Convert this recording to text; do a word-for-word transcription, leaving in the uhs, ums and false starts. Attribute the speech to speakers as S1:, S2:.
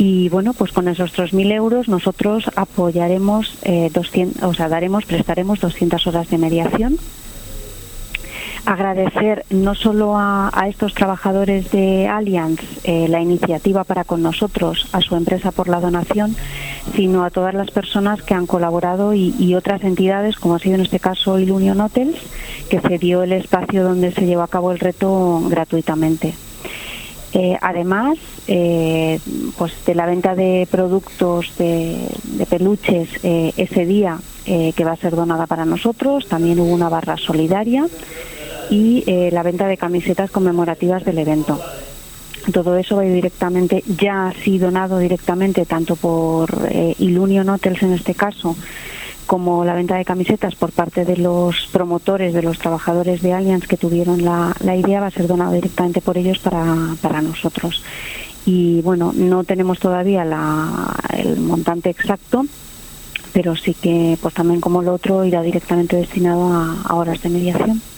S1: Y bueno, pues con esos tres mil euros nosotros apoyaremos, eh, doscientos, o sea, daremos, prestaremos doscientas horas de mediación. Agradecer no solo a, a estos trabajadores de Allianz eh, la iniciativa para con nosotros, a su empresa por la donación, sino a todas las personas que han colaborado y, y otras entidades, como ha sido en este caso Ilunion Hotels, que cedió el espacio donde se llevó a cabo el reto gratuitamente. Eh, además, eh, pues de la venta de productos de, de peluches eh, ese día eh, que va a ser donada para nosotros, también hubo una barra solidaria y eh, la venta de camisetas conmemorativas del evento. Todo eso va a ir directamente, ya ha sido donado directamente tanto por eh, Ilunion Hotels en este caso, como la venta de camisetas por parte de los promotores, de los trabajadores de Allianz que tuvieron la, la idea, va a ser donado directamente por ellos para, para nosotros. Y bueno, no tenemos todavía la, el montante exacto, pero sí que pues también como lo otro irá directamente destinado a, a horas de mediación.